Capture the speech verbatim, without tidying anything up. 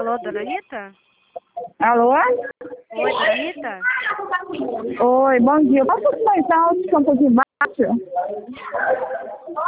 Alô, dona Rita? Alô? Oi, dona Rita? Oi, bom dia. Posso comentar o som um pouquinho baixo?